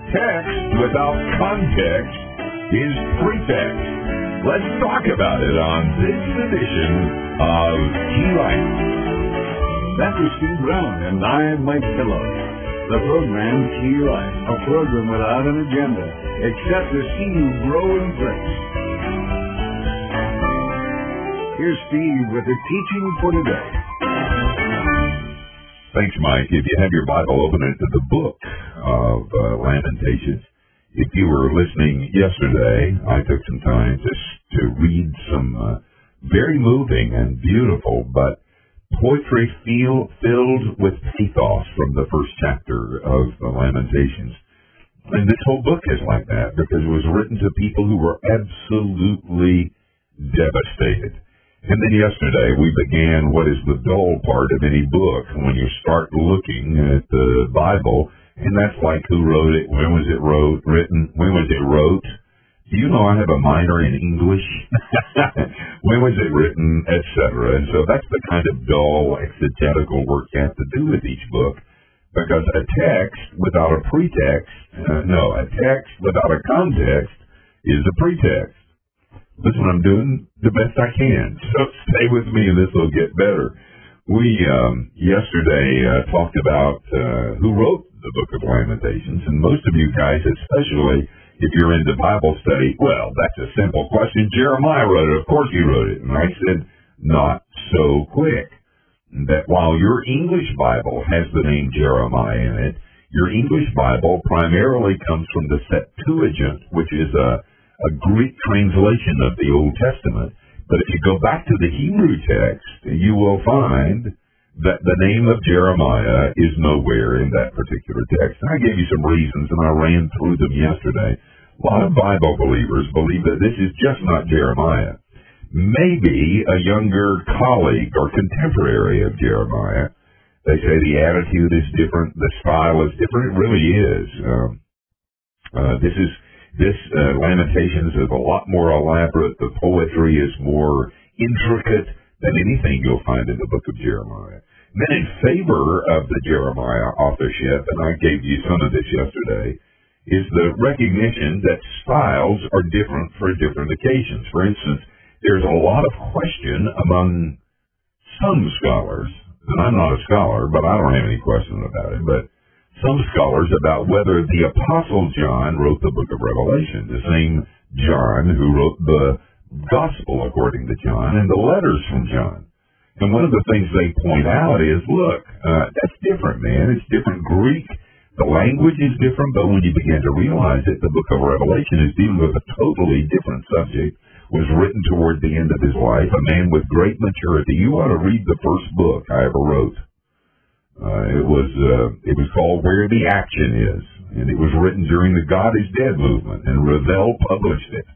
Text without context is pretext. Let's talk about it on this edition of Key Life. That is Steve Brown, and I am Mike Pillow. The program Key Life, a program without an agenda, except to see you grow in grace. Here's Steve with the teaching for today. Thanks, Mike. If you have your Bible, open it to the book of Lamentations. If you were listening yesterday, I took some time to read some very moving and beautiful, but poetry filled with pathos from the first chapter of the Lamentations. And this whole book is like that because it was written to people who were absolutely devastated. And then yesterday we began what is the dull part of any book when you start looking at the Bible, and that's like who wrote it, when was it written, when was it wrote. Do you know I have a minor in English? When was it written, etc. And so that's the kind of dull exegetical work you have to do with each book, because a text without a pretext, a text without a context is a pretext. That's what I'm doing the best I can. So stay with me and this will get better. We yesterday talked about who wrote the book of Lamentations, and most of you guys, especially if you're into Bible study, well, that's a simple question. Jeremiah wrote it. Of course he wrote it. And I said, not so quick. That while your English Bible has the name Jeremiah in it, your English Bible primarily comes from the Septuagint, which is a Greek translation of the Old Testament. But if you go back to the Hebrew text, you will find that the name of Jeremiah is nowhere in that particular text. And I gave you some reasons, and I ran through them yesterday. A lot of Bible believers believe that this is just not Jeremiah. Maybe a younger colleague or contemporary of Jeremiah. They say the attitude is different, the style is different. It really is. This Lamentations is a lot more elaborate. The poetry is more intricate than anything you'll find in the book of Jeremiah. Then in favor of the Jeremiah authorship, and I gave you some of this yesterday, is the recognition that styles are different for different occasions. For instance, there's a lot of question among some scholars, and I'm not a scholar, but I don't have any question about it, but some scholars about whether the Apostle John wrote the book of Revelation, the same John who wrote the Gospel according to John and the letters from John. And one of the things they point out is, look, that's different, man. It's different Greek. The language is different, but when you begin to realize it, the book of Revelation is dealing with a totally different subject, was written toward the end of his life, a man with great maturity. You ought to read the first book I ever wrote. It was called Where the Action Is, and it was written during the God is Dead movement, and Revell published it.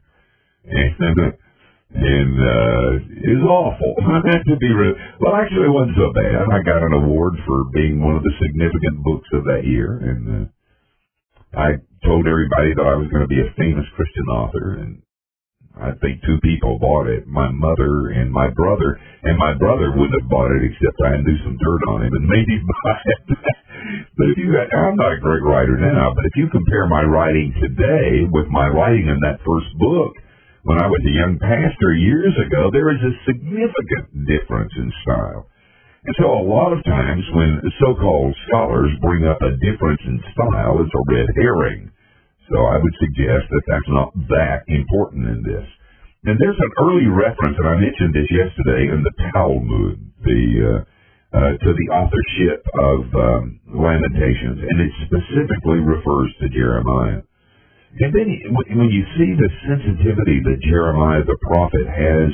And it was awful. Well, actually, it wasn't so bad. I got an award for being one of the significant books of that year, and I told everybody that I was going to be a famous Christian author, and I think two people bought it, my mother and my brother, and my brother wouldn't have bought it except I knew some dirt on him and made him buy it. But I'm not a great writer now, but if you compare my writing today with my writing in that first book, when I was a young pastor years ago, there is a significant difference in style. And so a lot of times when so-called scholars bring up a difference in style, it's a red herring. So I would suggest that that's not that important in this. And there's an early reference, and I mentioned this yesterday, in the Talmud, to the authorship of Lamentations, and it specifically refers to Jeremiah. And then when you see the sensitivity that Jeremiah the prophet has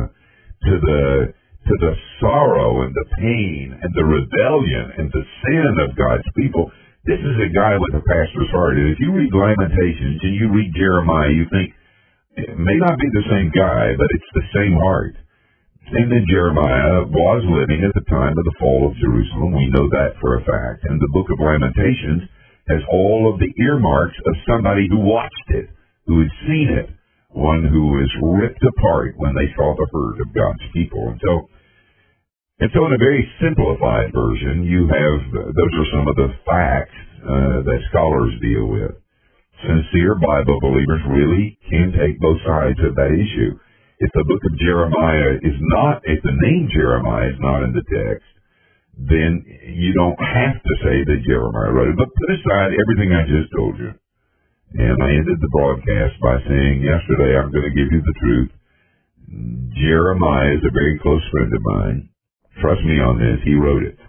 to the sorrow and the pain and the rebellion and the sin of God's people, this is a guy with a pastor's heart. And if you read Lamentations and you read Jeremiah, you think, it may not be the same guy, but it's the same heart. And then Jeremiah was living at the time of the fall of Jerusalem. We know that for a fact. And the book of Lamentations has all of the earmarks of somebody who watched it, who had seen it, one who was ripped apart when they saw the hurt of God's people. And so in a very simplified version, you have, those are some of the facts that scholars deal with. sincere Bible believers really can take both sides of that issue. If the book of Jeremiah is not, if the name Jeremiah is not in the text, then you don't have to say that Jeremiah wrote it. But put aside everything I just told you. And I ended the broadcast by saying yesterday, I'm going to give you the truth. Jeremiah is a very close friend of mine. Trust me on this. He wrote it.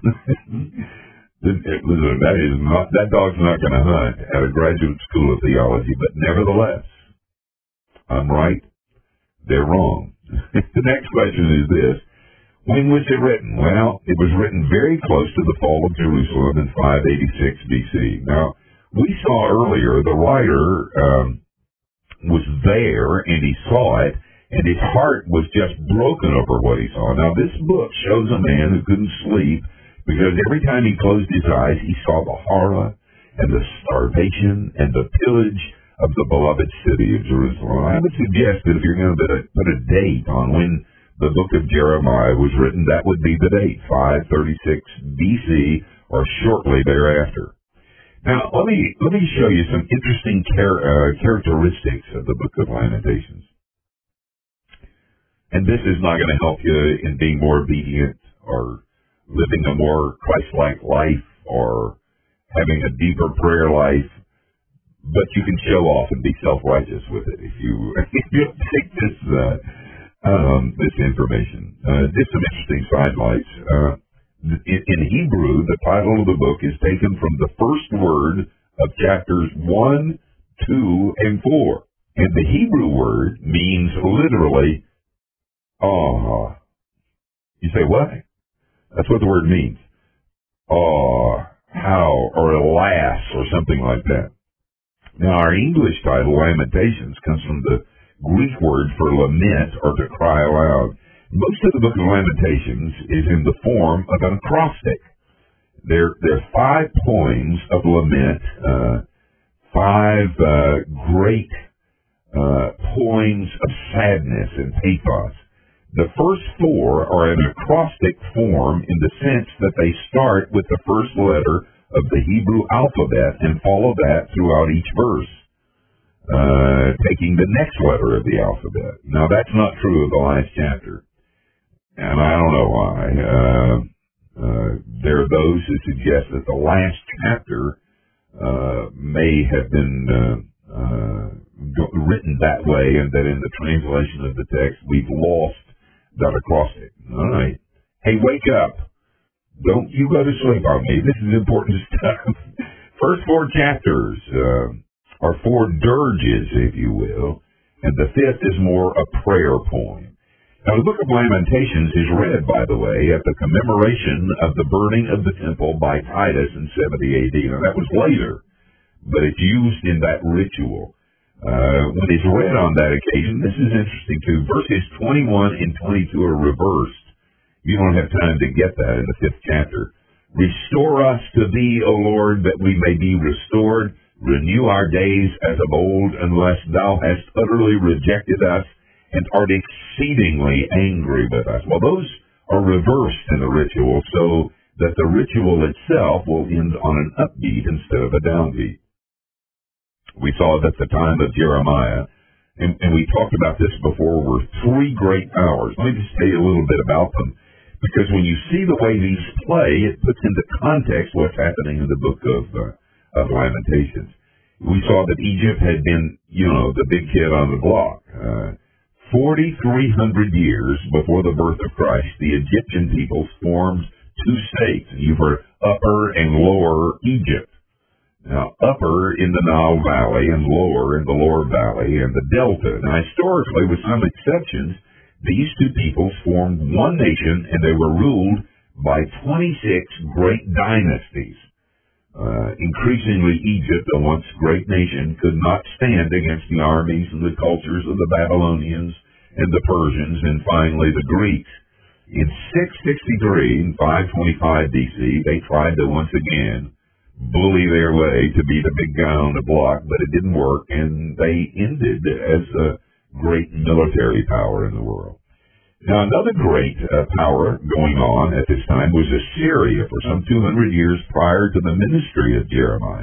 That dog's not going to hunt at a graduate school of theology, but nevertheless, I'm right. They're wrong. The next question is this. When was it written? Well, it was written very close to the fall of Jerusalem in 586 BC. Now, we saw earlier the writer was there and he saw it, and his heart was just broken over what he saw. Now, this book shows a man who couldn't sleep because every time he closed his eyes, he saw the horror and the starvation and the pillage of the beloved city of Jerusalem. I would suggest that if you're going to put a date on when the book of Jeremiah was written, that would be the date, 536 BC, or shortly thereafter. Now, let me show you some interesting characteristics of the book of Lamentations. And this is not going to help you in being more obedient or living a more Christ-like life or having a deeper prayer life. But you can show off and be self-righteous with it if you take this information. Just some interesting sidelights. In Hebrew, the title of the book is taken from the first word of chapters 1, 2, and 4. And the Hebrew word means literally, ah. You say, what? That's what the word means. Ah, how, or alas, or something like that. Now, our English title, Lamentations, comes from the Greek word for lament or to cry aloud. Most of the book of Lamentations is in the form of an acrostic. There are 5 poems of lament, 5 great poems of sadness and pathos. The first 4 are in acrostic form in the sense that they start with the first letter of the Hebrew alphabet and follow that throughout each verse, taking the next letter of the alphabet. Now, that's not true of the last chapter, and I don't know why. There are those who suggest that the last chapter may have been written that way, and that in the translation of the text, we've lost that acrostic. All right. Hey, wake up. Don't you go to sleep on me. This is important stuff. First 4 chapters are 4 dirges, if you will, and the 5th is more a prayer poem. Now, the book of Lamentations is read, by the way, at the commemoration of the burning of the temple by Titus in 70 AD. Now, that was later, but it's used in that ritual. When it's read on that occasion, this is interesting, too. Verses 21 and 22 are reversed. You don't have time to get that in the 5th chapter. Restore us to thee, O Lord, that we may be restored. Renew our days as of old, unless thou hast utterly rejected us and art exceedingly angry with us. Well, those are reversed in the ritual so that the ritual itself will end on an upbeat instead of a downbeat. We saw that the time of Jeremiah, and we talked about this before, were 3 great powers. Let me just tell you a little bit about them, because when you see the way these play, it puts into context what's happening in the book of Lamentations. We saw that Egypt had been, the big kid on the block. 4,300 years before the birth of Christ, the Egyptian peoples formed 2 states. You've heard Upper and Lower Egypt. Now, upper in the Nile Valley and lower in the Lower Valley and the Delta. Now, historically, with some exceptions, these 2 peoples formed one nation, and they were ruled by 26 great dynasties. Increasingly, Egypt, a once great nation, could not stand against the armies and the cultures of the Babylonians and the Persians, and finally the Greeks. In 663 and 525 BC, they tried to once again bully their way to be the big guy on the block, but it didn't work, and they ended as a great military power in the world. Now, another great power going on at this time was Assyria for some 200 years prior to the ministry of Jeremiah,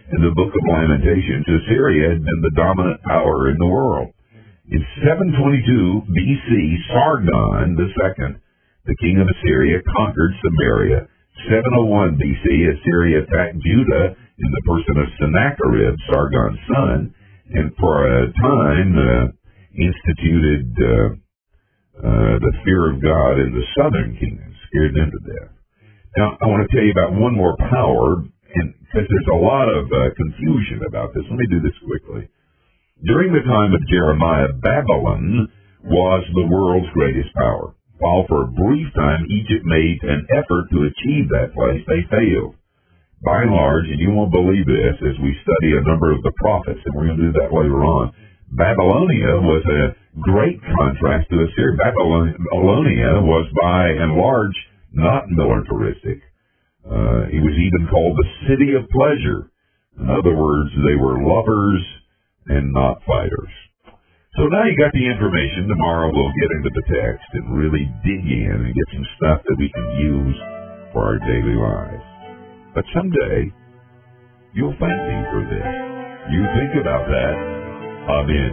in the book of Lamentations, Assyria had been the dominant power in the world. In 722 BC, Sargon II, the king of Assyria, conquered Samaria. 701 BC, Assyria attacked Judah in the person of Sennacherib, Sargon's son, and for a time instituted the fear of God in the southern kingdom, scared them to death. Now, I want to tell you about one more power, and because there's a lot of confusion about this. Let me do this quickly. During the time of Jeremiah, Babylon was the world's greatest power. While for a brief time Egypt made an effort to achieve that place, they failed. By and large, and you won't believe this as we study a number of the prophets, and we're going to do that later on, Babylonia was a great contrast to Assyria. Babylonia was by and large not militaristic. It was even called the city of pleasure. In other words, they were lovers and not fighters. So now you got the information. Tomorrow we'll get into the text and really dig in and get some stuff that we can use for our daily lives. But someday, you'll thank me for this. You think about that. Amen.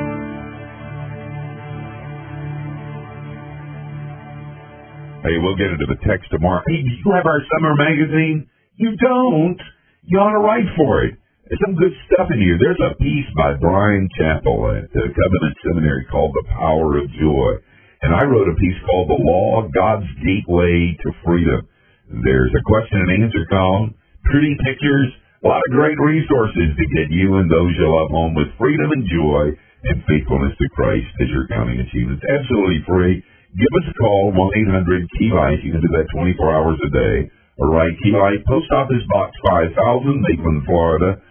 Hey, we'll get into the text tomorrow. Hey, do you have our summer magazine? You don't. You ought to write for it. There's some good stuff in here. There's a piece by Brian Chappell at Covenant Seminary called The Power of Joy. And I wrote a piece called The Law, God's Gateway to Freedom. There's a question and answer column, pretty pictures, a lot of great resources to get you and those you love home with freedom and joy and faithfulness to Christ as your crowning achievements. Absolutely free. Give us a call, 1-800-KEY-LIGHT. You can do that 24 hours a day. Or write Key Light, Post Office Box 5000, Lakeland, Florida,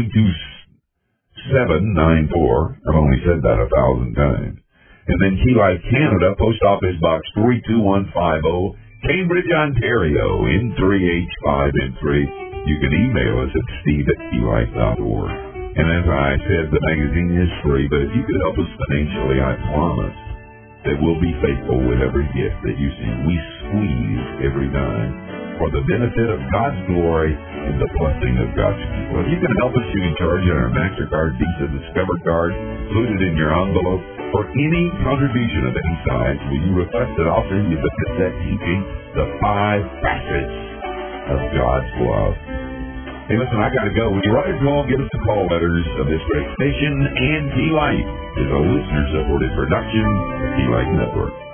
32794. I've only said that 1,000 times. And then Key Light Canada, Post Office Box 32150, Cambridge, Ontario, N3H5N3. You can email us at steve@keylight.org. And as I said, the magazine is free, but if you could help us financially, I promise that we'll be faithful with every gift that you send. We squeeze every dime for the benefit of God's glory and the blessing of God's people. If you can help us, you can charge it on our MasterCard, Visa, Discover card, include it in your envelope, for any contribution of any size. Will you request that I'll send you the cassette teaching, The 5 Facets of God's Love? Hey, listen, I got to go. When you write a call, give us the call letters of this great station, and Key Light is a listener-supported production of Key Light Network.